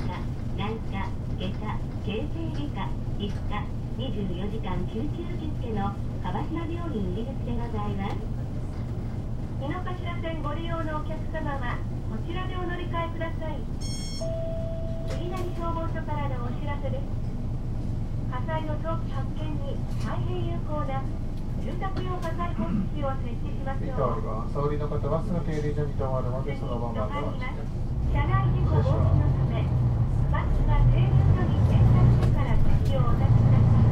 科、内科、外科、形成外科、皮膚科、24時間救急受付の川島病院入り口でございます。井の頭線ご利用のお客様はこちらでお乗り換えください。杉並消防署からのお知らせです。火災の早期発見に大変有効な住宅用火災報知器を設置しましょう。 沙織の方はすぐ停留所に停まるのでそのままお待ちください。 車内事故防止のためバスが停留所に停車してから席をお立ちください。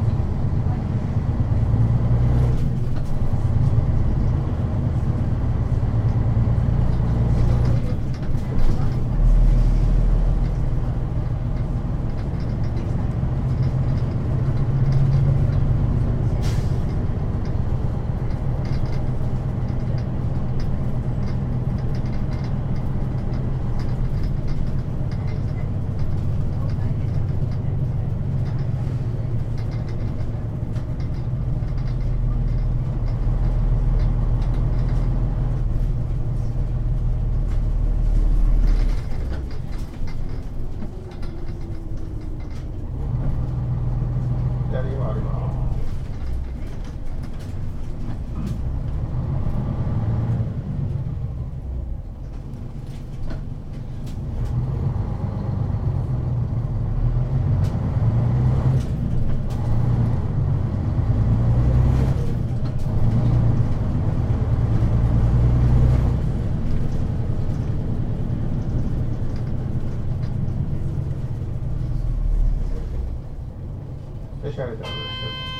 Speciale da